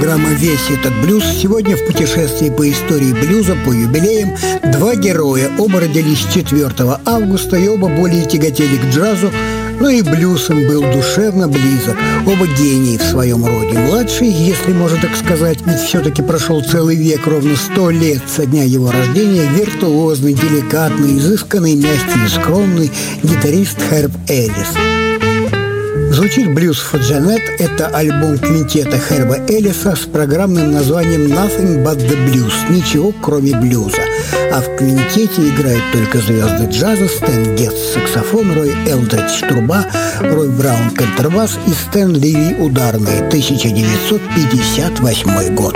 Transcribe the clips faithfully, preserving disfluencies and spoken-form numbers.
программа «Весь этот блюз». Сегодня в путешествии по истории блюза, по юбилеям, два героя. Оба родились четвёртого августа, и оба более тяготели к джазу, но и блюз им был душевно близок. Оба гении в своем роде. Младший, если можно так сказать, ведь все-таки прошел целый век, ровно сто лет со дня его рождения, виртуозный, деликатный, изысканный, мягкий и скромный гитарист Херб Эллис. Звучит блюз «Фаджанет». Это альбом квинтета Херба Эллиса с программным названием «Nothing but the blues» – «Ничего, кроме блюза». А в квинтете играют только звезды джаза: Стэн Гетц – саксофон, Рой Элдридж – труба, Рой Браун – контрабас и Стэн Ливи – ударные. тысяча девятьсот пятьдесят восьмой год.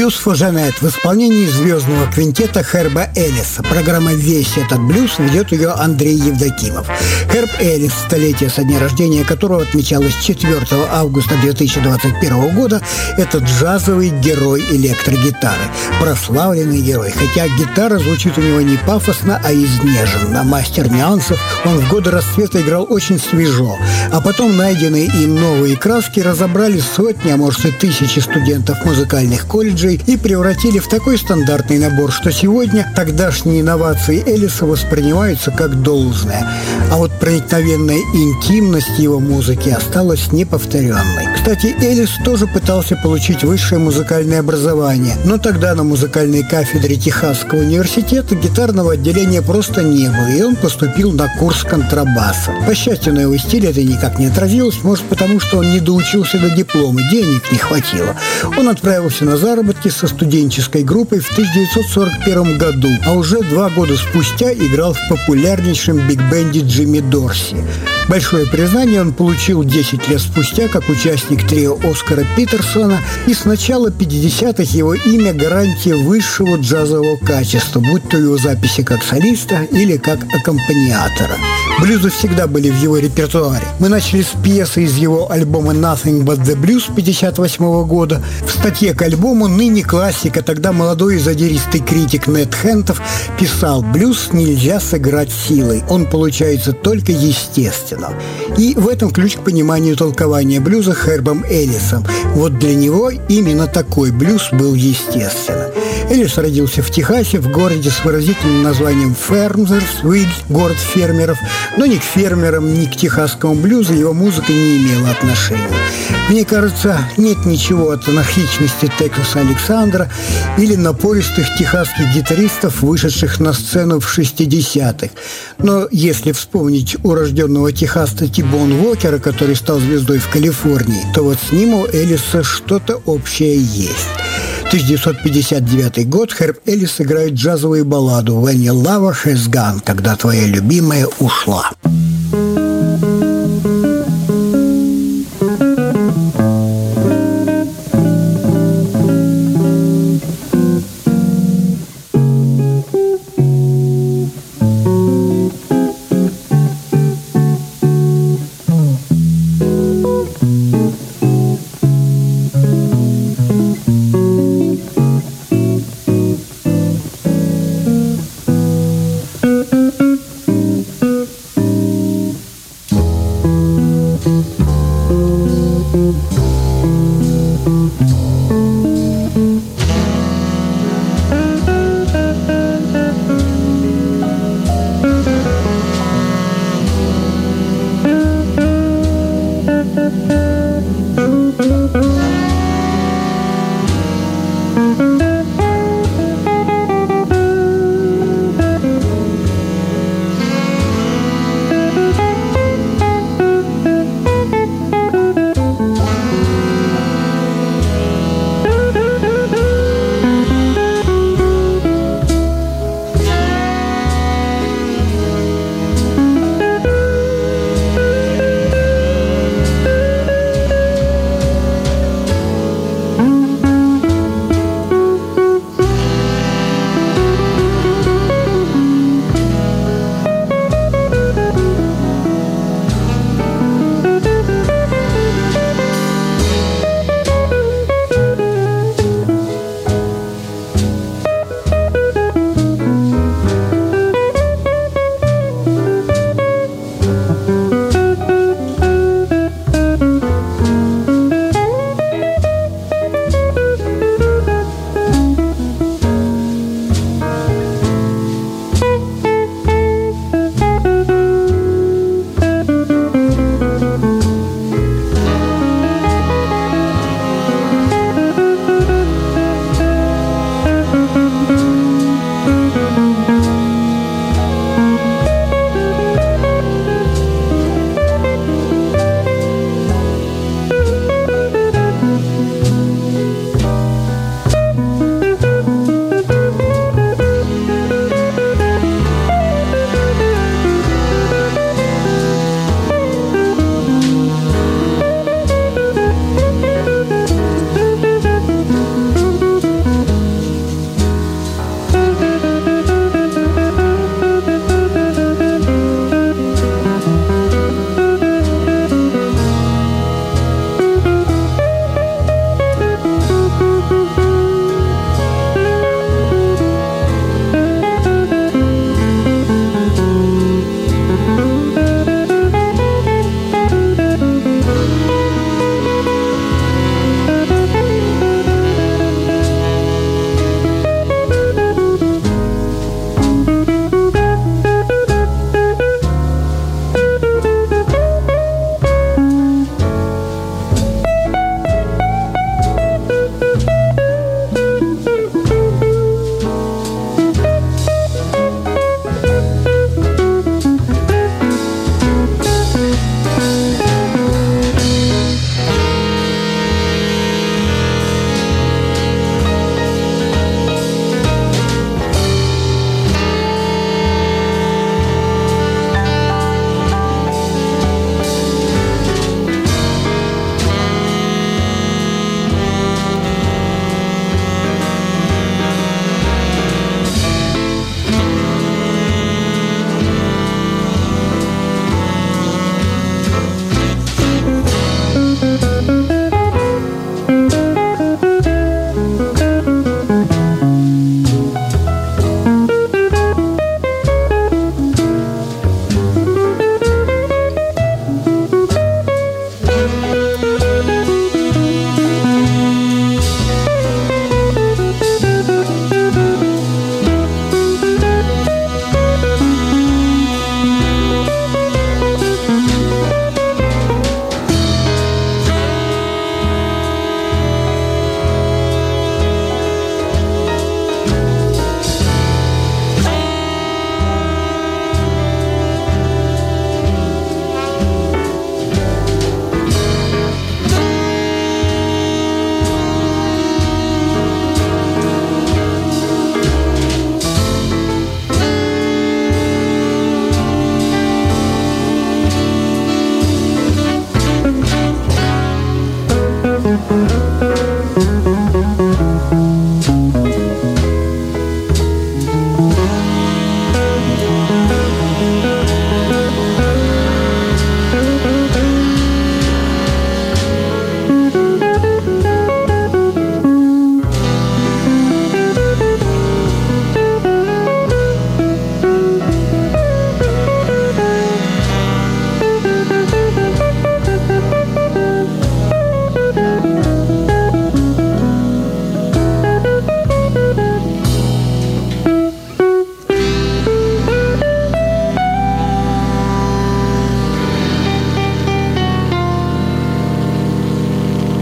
Блюз for Jeanette в исполнении звездного квинтета Херба Эллиса. Программа «Весь этот блюз» ведет ее Андрей Евдокимов. Херб Эллис, столетие со дня рождения которого отмечалось четвёртого августа две тысячи двадцать первого года, это джазовый герой электрогитары. Прославленный герой. Хотя гитара звучит у него не пафосно, а изнеженно. Мастер нюансов, он в годы расцвета играл очень свежо. А потом найденные им новые краски разобрали сотни, а может и тысячи студентов музыкальных колледжей и превратили в такой стандартный набор, что сегодня тогдашние инновации Эллиса воспринимаются как должное. А вот проникновенная интимность его музыки осталась неповторенной. Кстати, Эллис тоже пытался получить высшее музыкальное образование, но тогда на музыкальной кафедре Техасского университета гитарного отделения просто не было, и он поступил на курс контрабаса. По счастью, на его стиле это никак не отразилось, может потому, что он не доучился до диплома, денег не хватило. Он отправился на заработки со студенческой группой в тысяча девятьсот сорок первом году, а уже два года спустя играл в популярнейшем биг-бенде Джимми Дорси. Большое признание он получил десять лет спустя как участник трио Оскара Питерсона, и с начала пятидесятых его имя – гарантия высшего джазового качества, будь то его записи как солиста или как аккомпаниатора. Блюзы всегда были в его репертуаре. Мы начали с пьесы из его альбома «Nothing but the Blues» пятьдесят восьмого года. В статье к альбому ныне классика, тогда молодой и задиристый критик Нед Хентов писал: «Блюз нельзя сыграть силой, он получается только естественно». И в этом ключ к пониманию толкования блюза Хербом Эллисом. Вот для него именно такой блюз был естественным. Эллис родился в Техасе, в городе с выразительным названием Фермерсвилл, город фермеров, но ни к фермерам, ни к техасскому блюзу его музыка не имела отношения. Мне кажется, нет ничего от анархичности Тексаса Александра или напористых техасских гитаристов, вышедших на сцену в шестидесятых. Но если вспомнить урожденного техасца Ти-Бон Уокера, который стал звездой в Калифорнии, то вот с ним у Эллиса что-то общее есть. тысяча девятьсот пятьдесят девятый год. Херб Эллис играет джазовую балладу «When your lover has gone», когда твоя любимая ушла.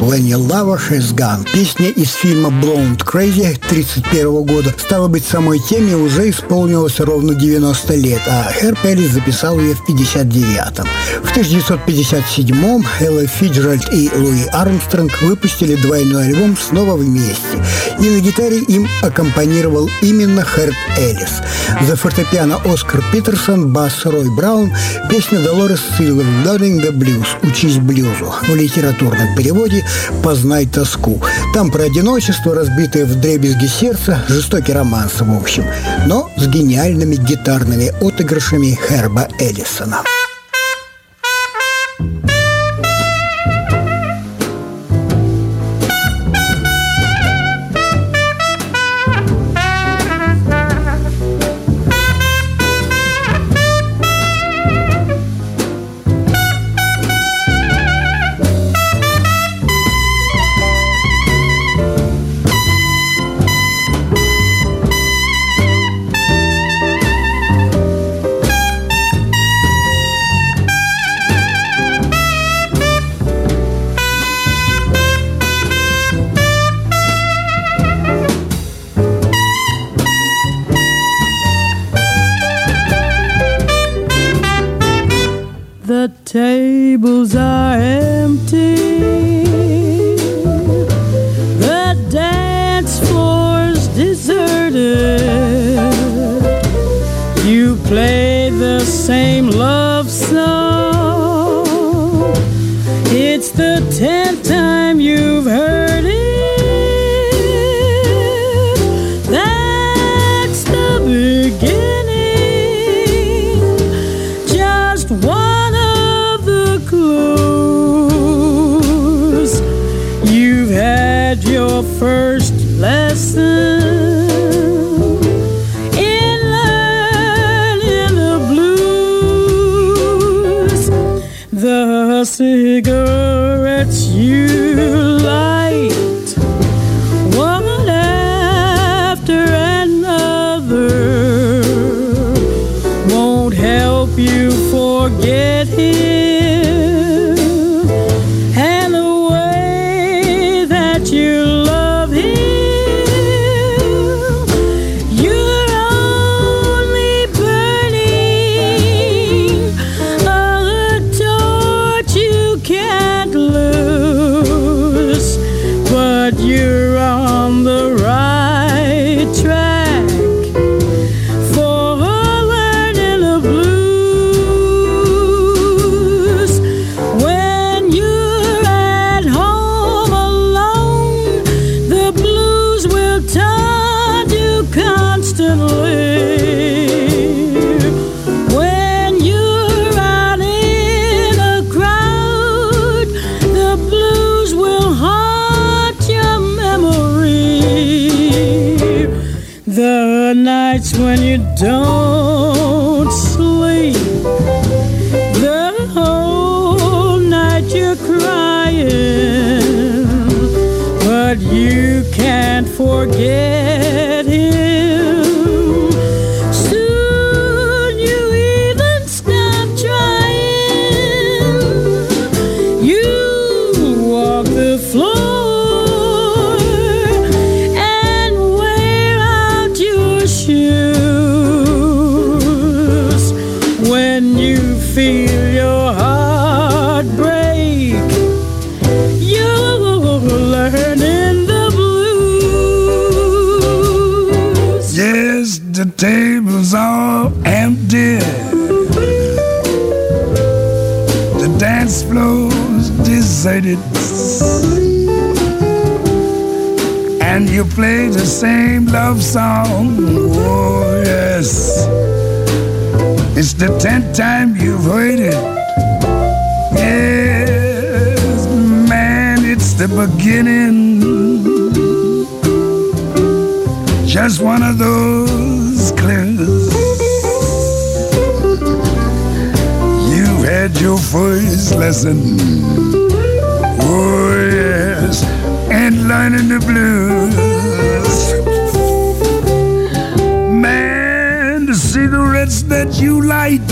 «When Your Lover Has Gone». Песня из фильма «Blonde Crazy» тридцать первого года. Стало быть, самой теме уже исполнилось ровно девяносто лет, а Херб Эллис записал ее в пятьдесят девятом. В тысяча девятьсот пятьдесят седьмом Элла Фицджеральд и Луи Армстронг выпустили двойной альбом снова вместе, и на гитаре им аккомпанировал именно Херб Эллис. За фортепиано Оскар Питерсон, бас Рой Браун, песня Долорес Силвер «Learning the Blues» «Учись блюзу». В литературном переводе «Познай тоску». Там про одиночество, разбитое вдребезги сердце, жестокий романс, в общем, но с гениальными гитарными отыгрышами Херба Эллисона. The tables are empty, the dance floor's deserted. You play the same love song, it's the tenth time you've heard it. That's the beginning, just one clues. You've had your first lesson in learning the blues. The cigarettes you light, one after another, won't help you forget him. When you don't sleep, the whole night you're crying, but you can't forget him. Soon you even stop trying. You walk the floor when you feel your heart break. You're learning the blues. Yes, the tables are empty, the dance floor's deserted, and you play the same love song. Oh yes, it's the tenth time you've heard it. Yes, man, it's the beginning. Just one of those clues. You've had your first lesson. Oh yes, and learning the blues. Man, the cigarettes that you light,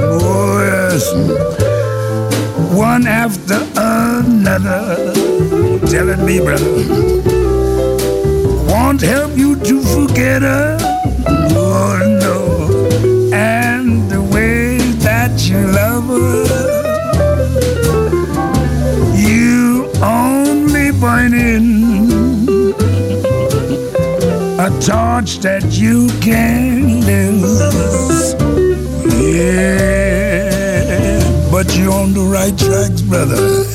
oh yes, one after another, telling me, brother, won't help you to forget her. Oh, no. And the way that you love her, you only burning a torch that you can lose. Yeah, but you're on the right tracks, brother,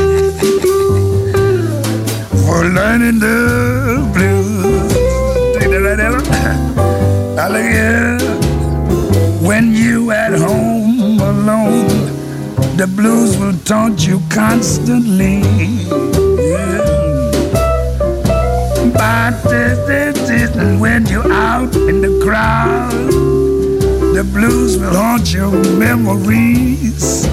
for learning the blues. Take that right there. Now look here. When you at home alone, the blues will taunt you constantly. Yeah. But when you're out in the crowd, the blues will haunt your memories.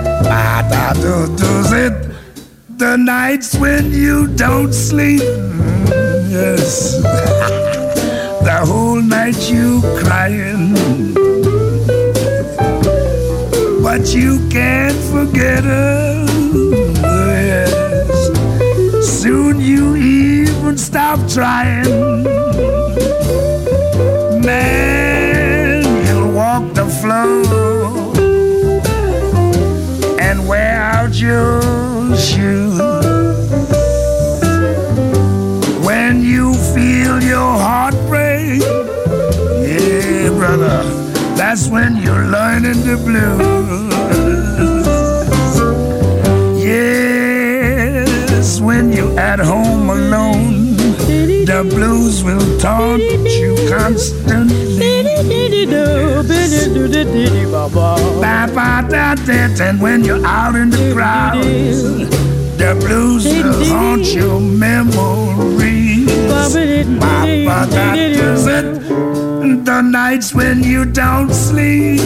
The nights when you don't sleep, yes, the whole night you crying, but you can't forget her. Yes, soon you even stop trying. Man, you'll walk the floor and wear out your shoes. When you feel your heart break, yeah, brother, that's when you're learning the blues. Yes, when you're at home alone, the blues will taunt you constantly. And when you're out in the crowd, the blues will haunt your memories. That is it. The nights when you don't sleep.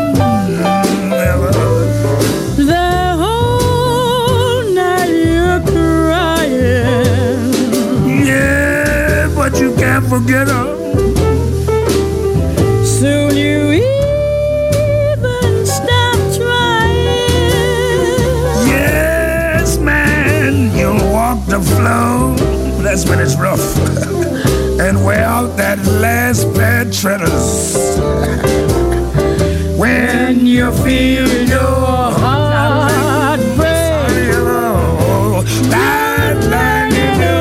The whole night you're crying. Yeah, but you can't forget her. Soon you even stop trying. Yes, man, you'll walk the floor. That's when it's rough. And wear out that last pair of treaders. When you feel your heart break, that line in the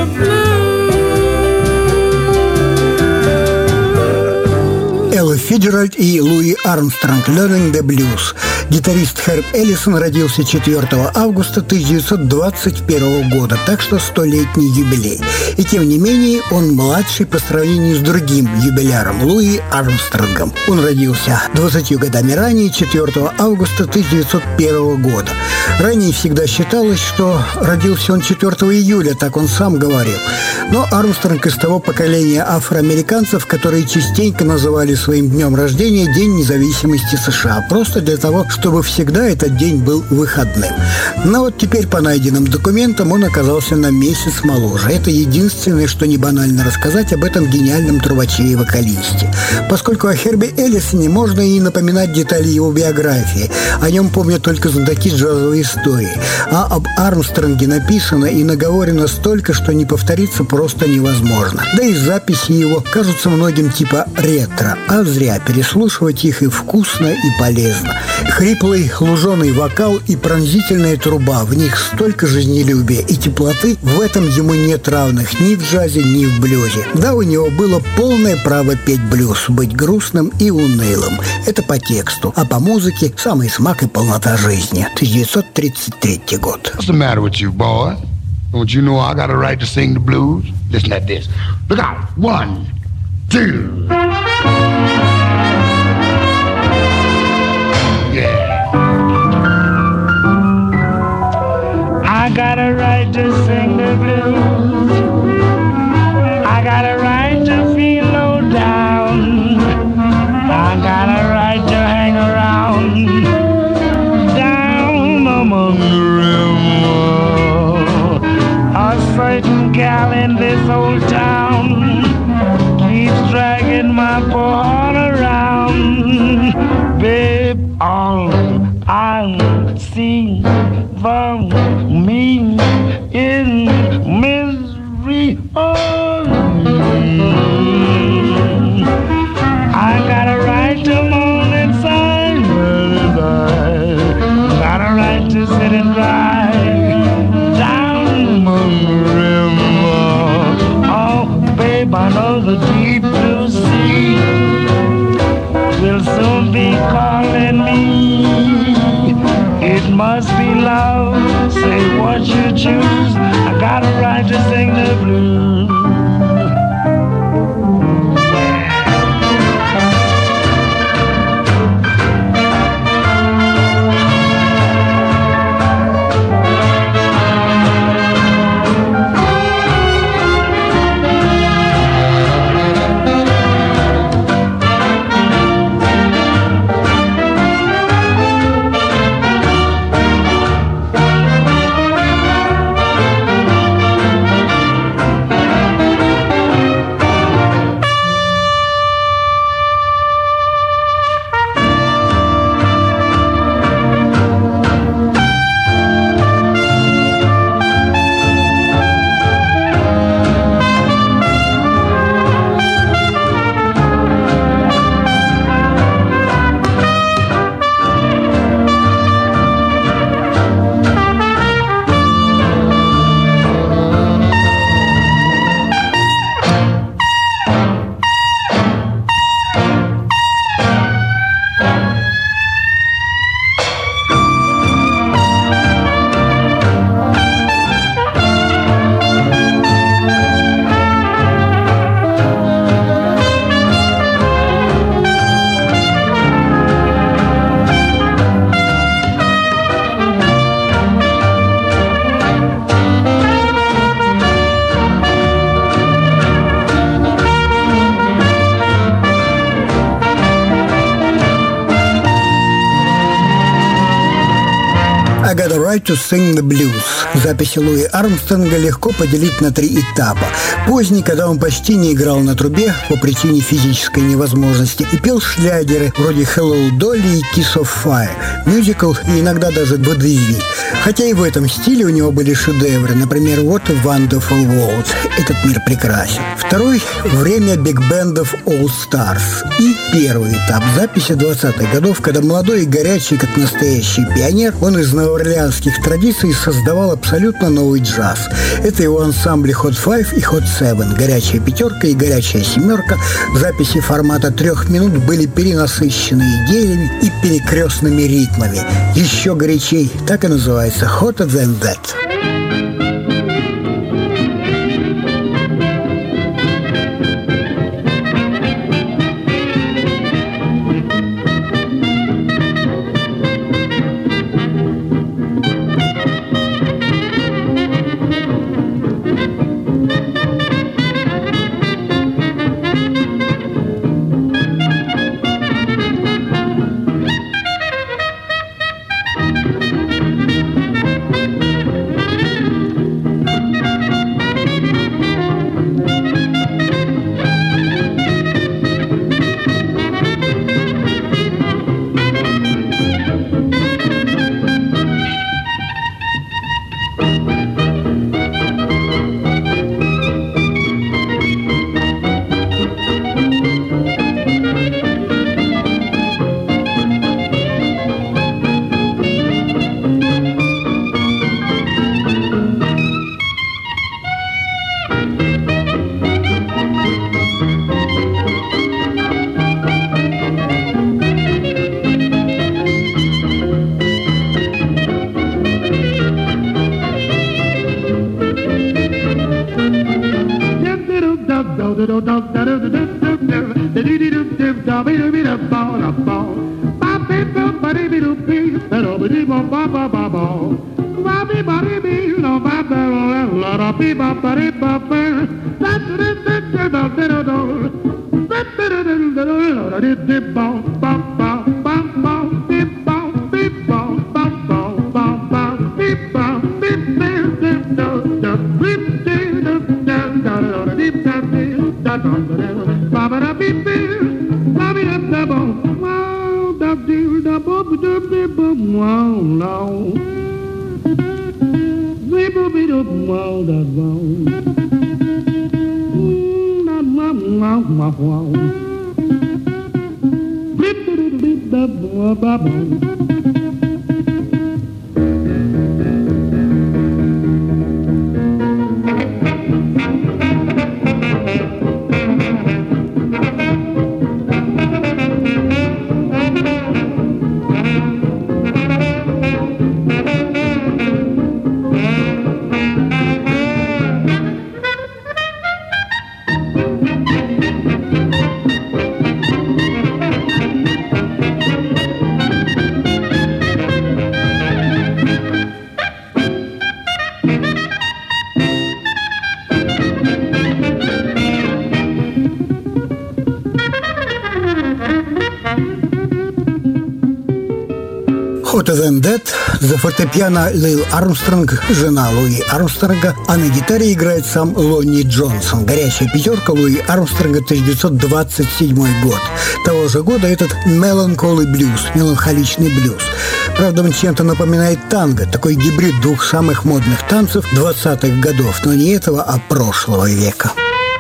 blue. Элла Фиджеральд и Луи Армстронг «Learning the Blues». Гитарист Херб Эллисон родился четвёртого августа тысяча девятьсот двадцать первого года, так что столетний юбилей. И тем не менее он младший по сравнению с другим юбиляром Луи Армстронгом. Он родился двадцатью годами ранее, четвёртого августа тысяча девятьсот первого года. Ранее всегда считалось, что родился он четвёртого июля, так он сам говорил. Но Армстронг из того поколения афроамериканцев, которые частенько называли своим днем рождения День независимости США, просто для того, чтобы всегда этот день был выходным. Но вот теперь по найденным документам он оказался на месяц моложе. Это единственное, что не банально рассказать об этом гениальном трубаче и вокалисте. Поскольку о Херби Эллисоне можно и напоминать детали его биографии. О нем помнят только знатоки джазовой истории. А об Армстронге написано и наговорено столько, что не повториться просто невозможно. Да и записи его кажутся многим типа ретро. А зря, переслушивать их и вкусно, и полезно. Хриплый, луженый вокал и пронзительная труба. В них столько жизнелюбия и теплоты. В этом ему нет равных ни в джазе, ни в блюзе. Да, у него было полное право петь блюз, быть грустным и унылым. Это по тексту. А по музыке самый смак и полнота жизни. тысяча девятьсот тридцать третий год. What's the matter with you, boy? Don't you know I got a right to sing the blues? Listen at this. Look out. One, two. I got a right to sing the blues. I got a right to feel low down. I got a right to hang around down among the river. A certain gal in this old town keeps dragging my poor heart around. Babe, all I see from me in ride down the river. Oh, babe, I know the deep blue sea will soon be calling me. It must be love, say what you choose. I got a right to sing the blues. To Sing the Blues. Записи Луи Армстронга легко поделить на три этапа. Поздний, когда он почти не играл на трубе по причине физической невозможности и пел шлягеры вроде Hello Dolly и Kiss of Fire, мюзикл и иногда даже водевиль. Хотя и в этом стиле у него были шедевры, например, What a Wonderful World. Этот мир прекрасен. Второй – время биг-бендов All Stars. И первый этап – записи двадцатых годов, когда молодой и горячий, как настоящий пионер, он из новоорлеанских традиций создавал абсолютно новый джаз. Это его ансамбли Hot Five и Hot Seven, горячая пятерка и горячая семерка. Записи формата трех минут были перенасыщены идеями и перекрестными ритмами. Еще горячей, так и называется Hotter Than That. Hotter Than That за фортепиано Лил Армстронг, жена Луи Армстронга, а на гитаре играет сам Лонни Джонсон. Горячая пятерка Луи Армстронга, тысяча девятьсот двадцать седьмой год. Того же года этот Melancholy Blues, меланхоличный блюз. Правда, он чем-то напоминает танго, такой гибрид двух самых модных танцев двадцатых годов, но не этого, а прошлого века.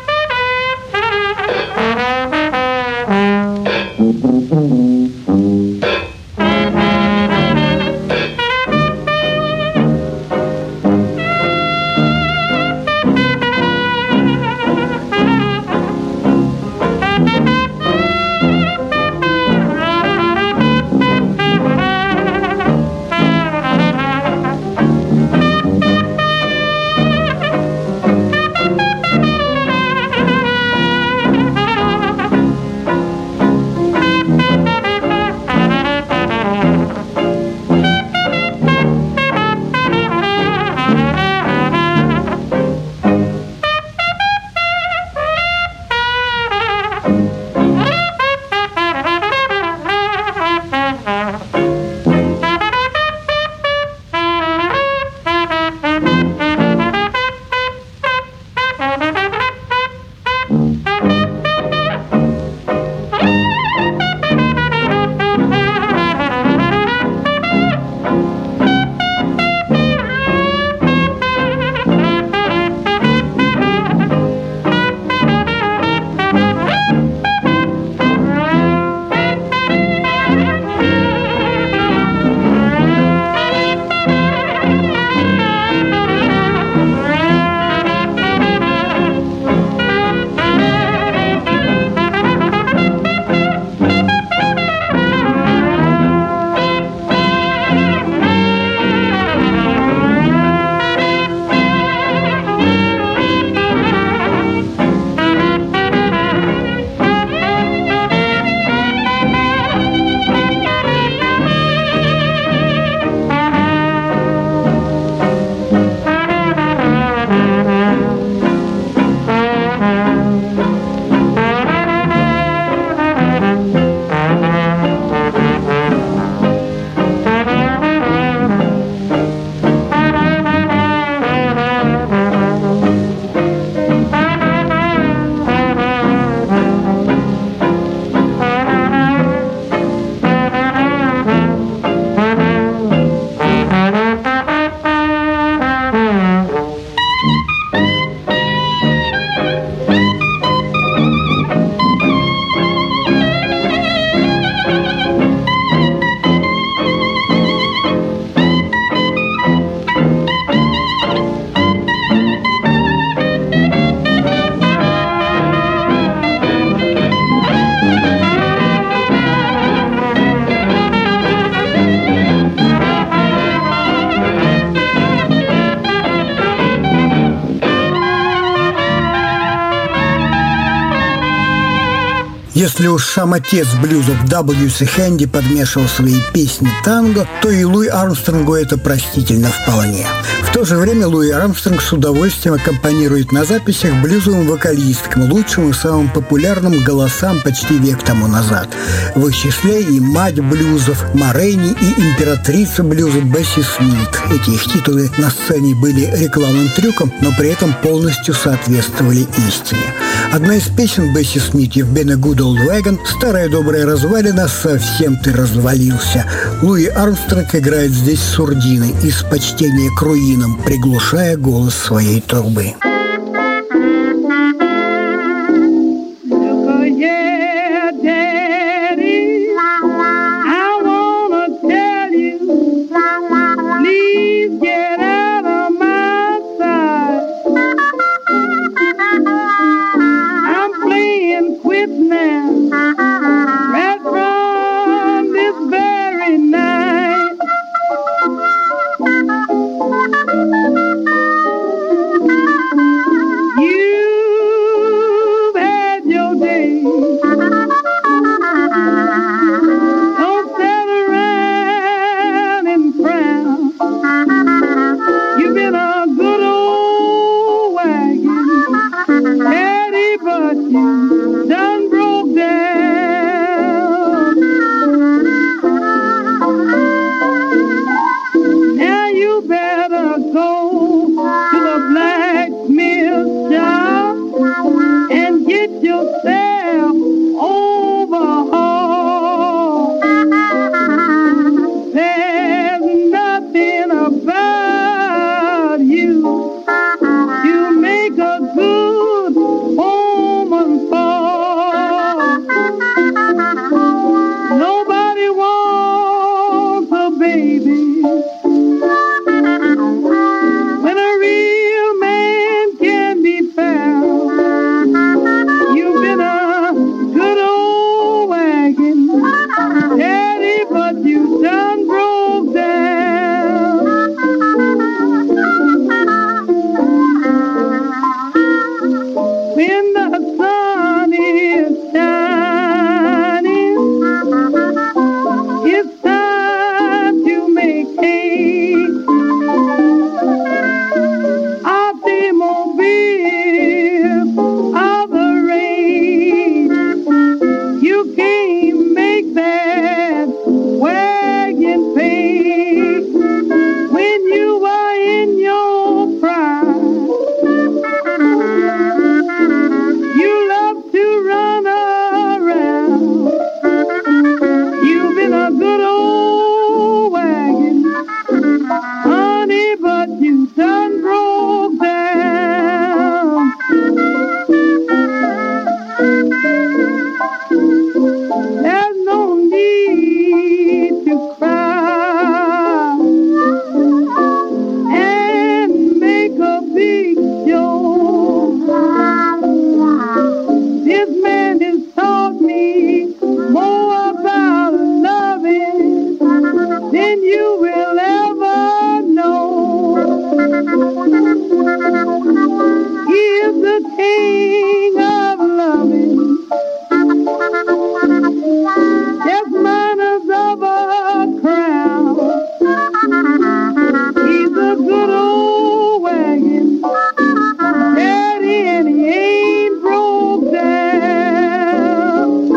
Если уж сам отец блюзов дабл ю си Хэнди подмешивал свои песни танго, то и Луи Армстронгу это простительно вполне. В то же время Луи Армстронг с удовольствием аккомпанирует на записях блюзовым вокалисткам, лучшим и самым популярным голосам почти век тому назад. В их числе и мать блюзов Ма Рейни, и императрица блюза Бесси Смит. Эти их титулы на сцене были рекламным трюком, но при этом полностью соответствовали истине. Одна из песен Бесси Смит «You've been a good old wagon», старая добрая развалина, совсем ты развалился. Луи Армстронг играет здесь сурдины из почтения к руинам, приглушая голос своей трубы. Thank you. you will ever know. He is the king of loving, just manners of a crown. He's a good old wagon, steady and he ain't broke down.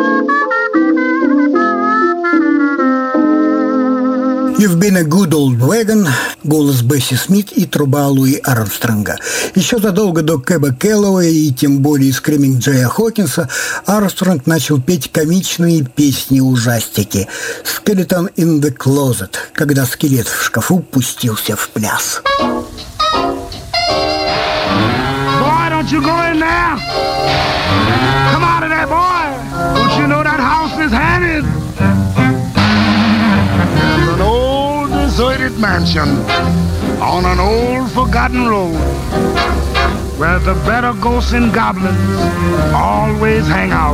«You've been a good old wagon», голос Бесси Смит и труба Луи Армстронга. Еще задолго до Кэба Келлоуэя и тем более скриминг Джея Хокинса Армстронг начал петь комичные песни-ужастики «Skeleton in the Closet», когда скелет в шкафу пустился в пляс. Boy, don't you go in there. Come out of there, boy. Don't you know that house is haunted? There's an old deserted mansion on an old forgotten road where the better ghosts and goblins always hang out.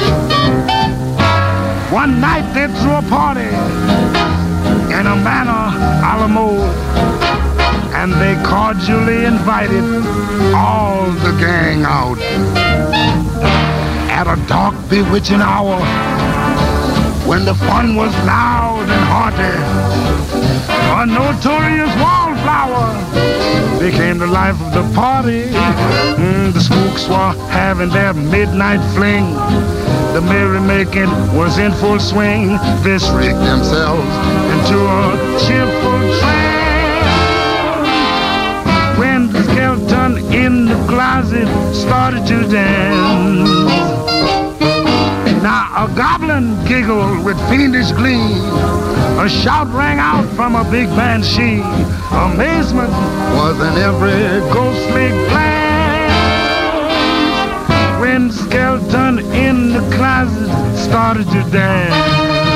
One night they threw a party in a manor a la mode, and they cordially invited all the gang out. At a dark, bewitching hour, when the fun was loud and hearty, a notorious wallflower became the life of the party. Mm, the spooks were having their midnight fling. The merrymaking was in full swing. They rigged themselves into a cheerful trance when the skeleton in the closet started to dance. Now a goblin giggled with fiendish glee. A shout rang out from a big banshee. Amazement was in every ghostly glance when the skeleton in the closet started to dance.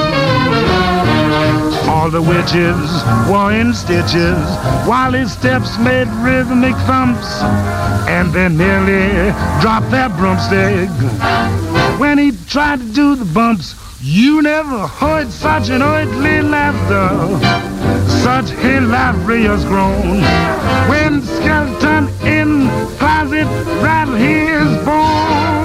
All the witches were in stitches while his steps made rhythmic thumps, and they nearly dropped their broomstick when he tried to do the bumps. You never heard such an earthly laughter, such hilarious groan, when the skeleton in the closet rattled his bones.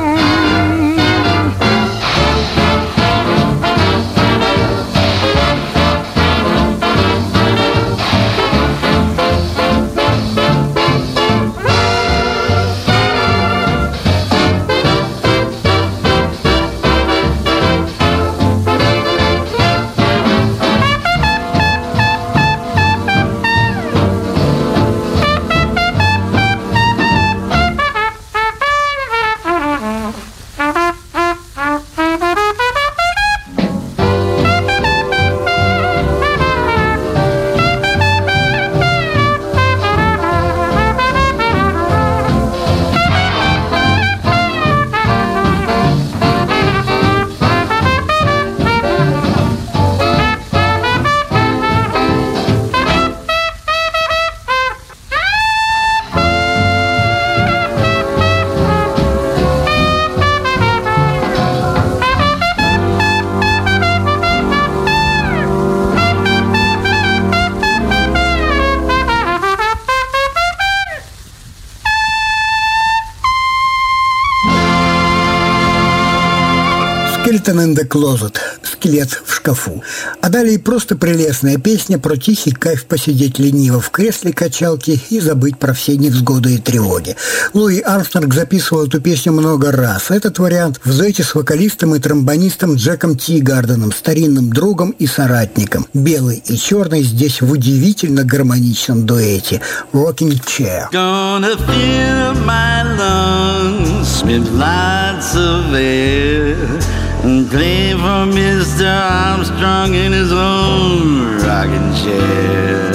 «Skeleton in the Closet» – «Скелет в шкафу». А далее просто прелестная песня про тихий кайф посидеть лениво в кресле качалки и забыть про все невзгоды и тревоги. Луи Армстронг записывал эту песню много раз. Этот вариант в дуэте с вокалистом и тромбонистом Джеком Тигарденом, старинным другом и соратником. Белый и черный здесь в удивительно гармоничном дуэте «Rocking Chair». Gonna fill my lungs with lots of air and play for Mister Armstrong in his own rocking chair.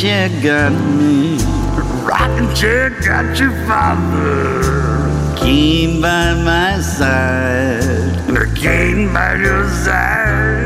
chair got me. Rocking chair got your father. Came by my side. Came by your side.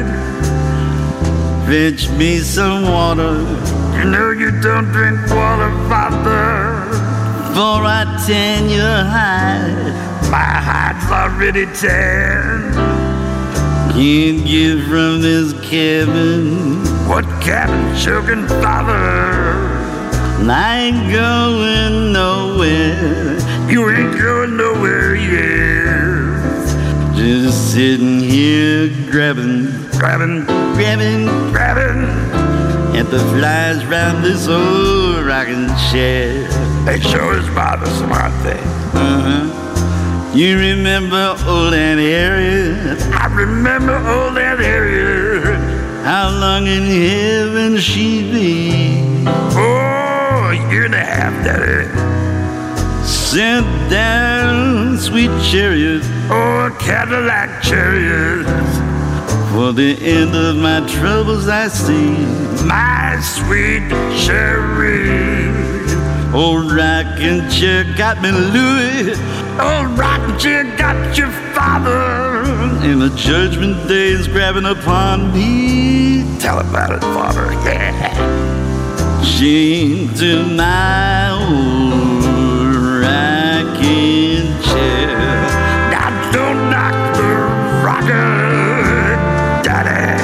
Fetch me some water. You know you don't drink water, father. For I tan your hide. My hide's already tan. Can't get from this cabin. What cabin, choking father? I ain't going nowhere. You ain't going nowhere yet. Just sitting here grabbing, Grabbing, grabbing, grabbing at the flies round this old rocking chair. They sure is bothersome, aren't they? Uh-huh. You remember old Aunt Harriet? I remember old Aunt Harriet. How long in heaven she'd be? Oh, a year and a half, Daddy. Sent down sweet chariot. Oh, Cadillac chariot. For the end of my troubles I see. My sweet cherry. Old rocking chair got me Louis. Old rocking chair got your father. And the judgment day is grabbing upon me. Tell about it, father, yeah. Chained to my old rocking chair. Now don't knock the rocker, Daddy.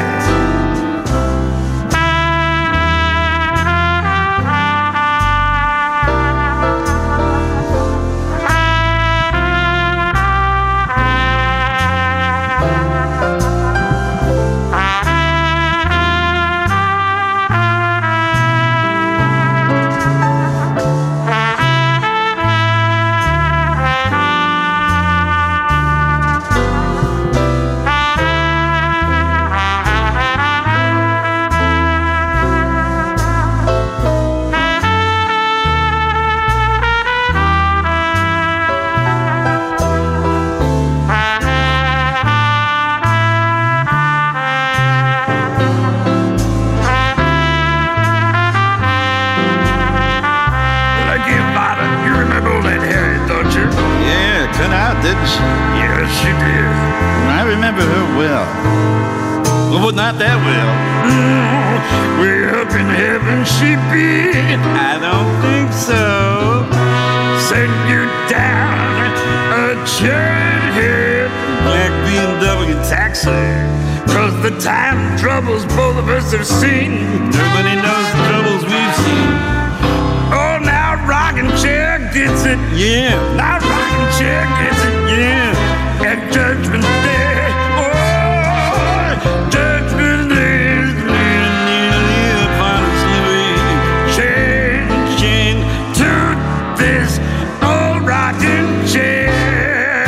Didn't she? Yes, she did. I remember her well. Well, not that well. Mm, way up in heaven she be. I don't think so. Send you down a chariot head. Black B M W taxi. Cause the time troubles both of us have seen. Nobody knows the troubles we've seen. Oh, now rocking chair gets it. Yeah. Now rocking chair gets it. Yeah. At Judgment Day. Oh, Judgment Day is near, near, near. Finally, chain, chain to this old rocking chair.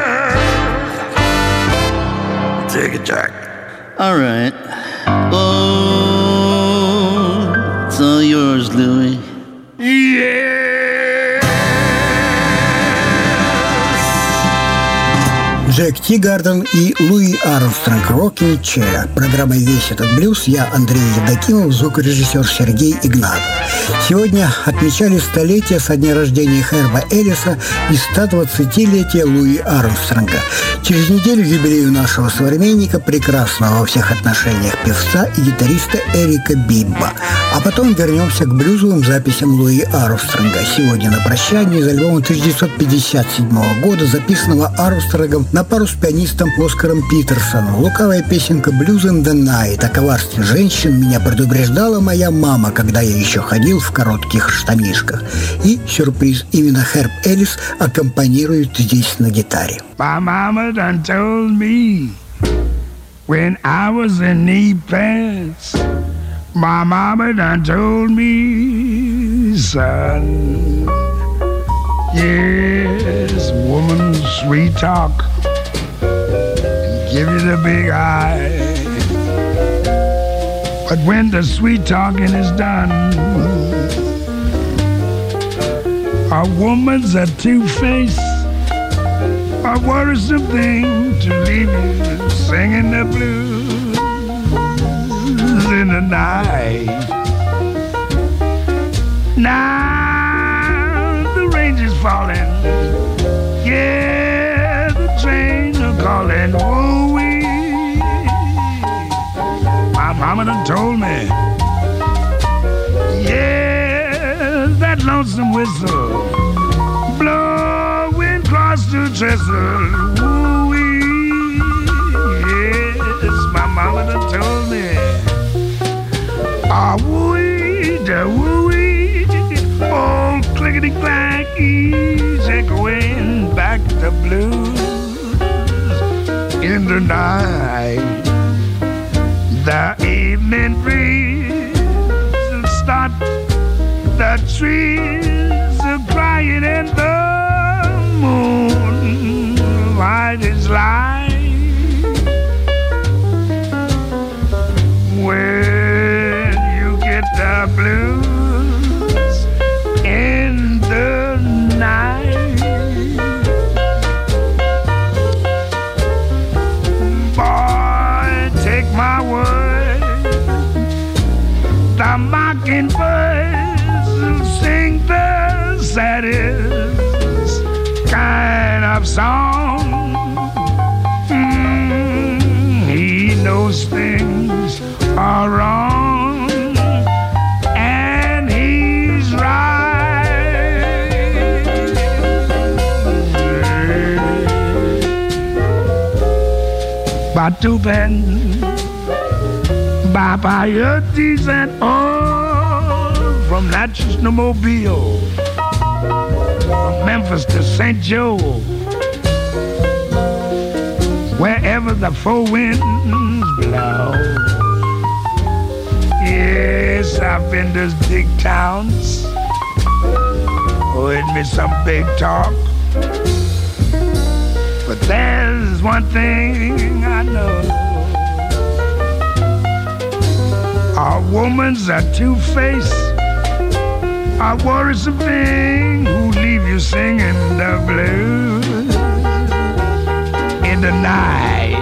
Take it, Jack. All right. Oh, it's all yours, Louie. Yeah. Джек Тигарден и Луи Армстронг «Rocking Chair». Программа «Весь этот блюз». Я Андрей Евдокимов, звукорежиссер Сергей Игнатов. Сегодня отмечали столетие со дня рождения Херба Эллиса и сто двадцатилетия Луи Армстронга. Через неделю юбилею нашего современника, прекрасного во всех отношениях певца и гитариста Эрика Бибба. А потом вернемся к блюзовым записям Луи Армстронга. Сегодня на прощание из альбома тысяча девятьсот пятьдесят седьмого года, записанного Армстронгом на пару с пианистом Оскаром Питерсоном. Лукавая песенка «Blues in the Night» о коварстве женщин меня предупреждала моя мама, когда я еще ходил в коротких штанишках. И сюрприз, именно Херб Эллис аккомпанирует здесь на гитаре. My mama done told me when I was in knee pants. My mama done told me, son, yes, woman, sweet talk and give you the big eye. But when the sweet talking is done, a woman's a two-faced, a worrisome thing to leave you singing the blues in the night. Now the rain is falling. Yeah, the train are calling. Woo-wee. My mama done told me. Yeah, that lonesome whistle blowing across the trestle. Woo-wee. Yes, my mama done told me. Ah, woo-wee, da woo-wee. Oh, clickety-clack, ease echoing back the blues in the night. The evening breeze start, the trees are crying and the moon light is light. When you get the blues in the night, boy, take my word, the mockingbirds sing the saddest kind of song. Mm, he knows things are wrong, and he's right. Batuben, Babayotis and all from Natchez to Mobile, from Memphis to Saint Joe, wherever the four winds blow. Yes, I've been to big towns, heard me some big talk, but there's one thing I know. Our woman's a two-faced, a worrisome thing who leave you singing the blues in the night.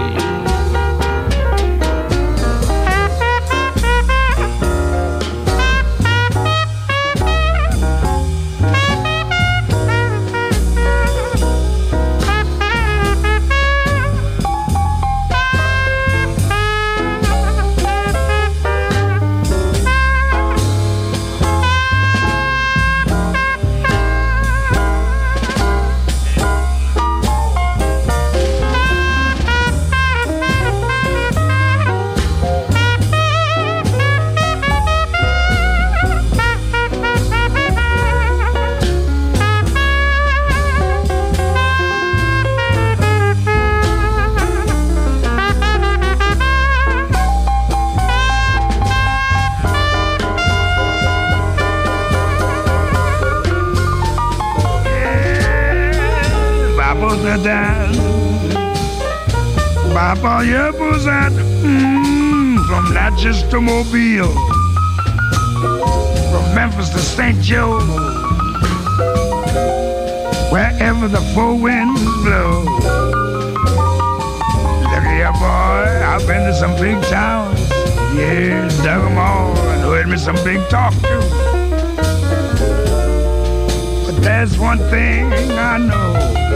Papa, yeah, was that mm, from Natchez to Mobile, from Memphis to Saint Joe, wherever the four winds blow. Look here, boy, I've been to some big towns, yeah, dug them all and heard me some big talk too. But there's one thing I know.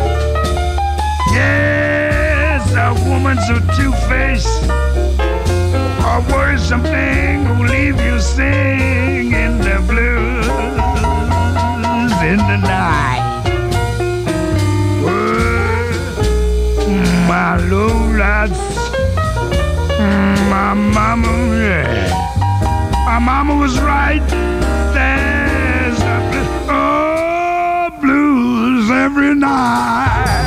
Yes, a woman so two-faced, a worrisome thing who leave you singing the blues in the night. Well, my Lola's, my mama, yeah, my mama was right. There's a blues, oh, blues every night.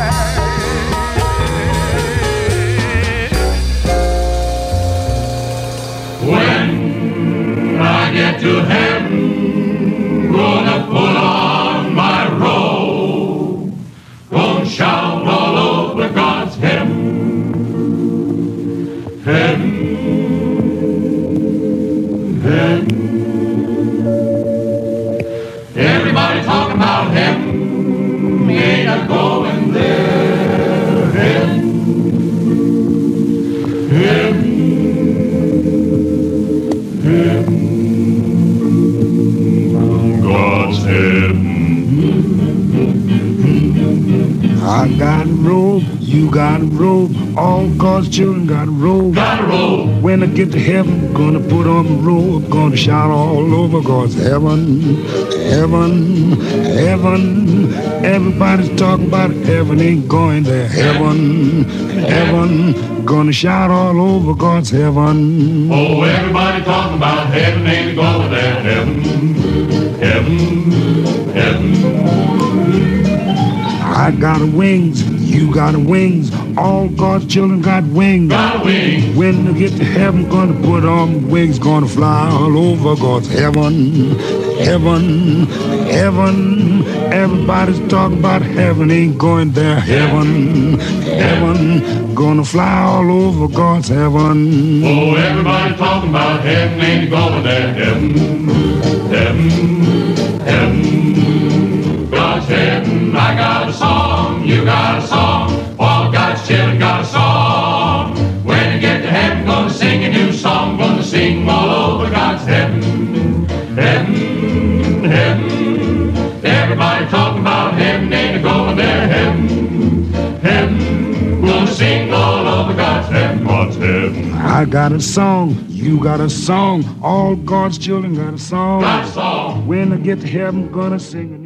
When I get to heaven, gonna put on my robe, gonna shout all over God's heaven, heaven, heaven. I got a robe, you got a robe, all God's children got a robe. Got a robe. When I get to heaven, gonna put on the robe, gonna shout all over God's heaven, heaven, heaven. Everybody's talking about heaven, ain't going there. Heaven, heaven, gonna shout all over God's heaven. Oh, everybody talking about heaven, ain't going there. Heaven, heaven, heaven. I got a wings, you got a wings, all God's children got wings. Got wings. When I get to heaven, gonna put on wings, gonna fly all over God's heaven, heaven, heaven. Everybody's talking about heaven, ain't going there. Heaven, heaven, gonna fly all over God's heaven. Oh, everybody talking about heaven, ain't going there. Heaven, heaven, heaven. God's heaven, I got a song, you got a song, all God's children got a song. When you get to heaven, gonna sing a new song, gonna sing all over God's heaven, heaven, heaven. Everybody talking about heaven, ain't going there. Heaven, heaven, gonna sing all over God's heaven, God's heaven. I got a song, you got a song, all God's children got a song. Got a song. When I get to heaven, gonna sing a new